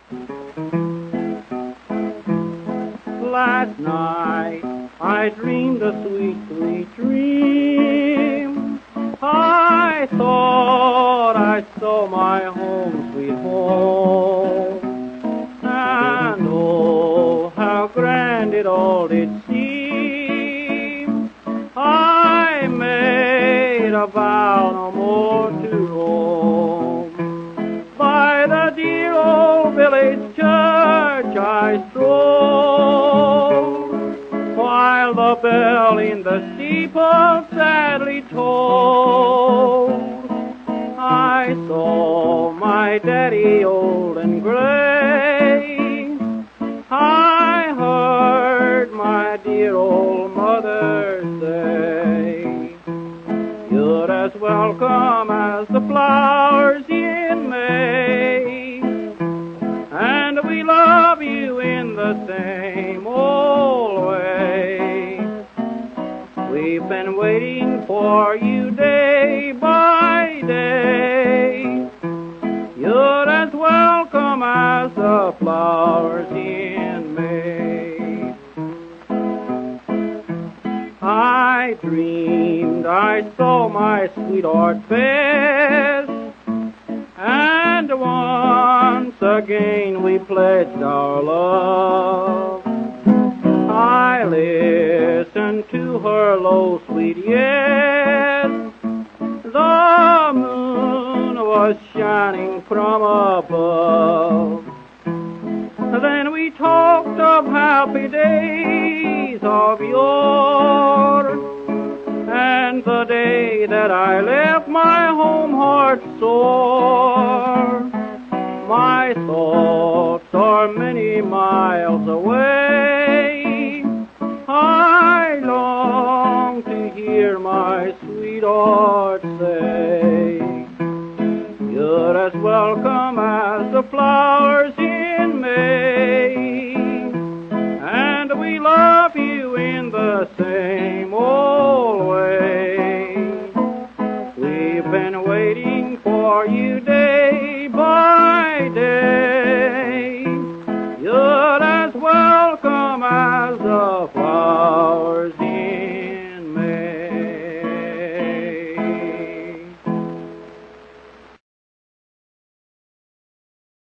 Last night I dreamed a sweet, sweet dream. I thought I saw my home, sweet home. And oh, how grand it all did seem. I made a vow no more to roam. By the dear old village church I strolled, while the bell in the steeple sadly tolled. I saw my daddy old and gray. I heard my dear old mother say, "You're as welcome as the flowers in May, and we love you in the same old way. We've been waiting for you day by day. You're as welcome as the flowers in May." I dreamed I saw my sweetheart face, and once again we pledged our love. I listened to her low, sweet yes. The moon was shining from above. Then we talked of happy days of yore, and the day that I left my home heart sore. My thoughts are many miles away.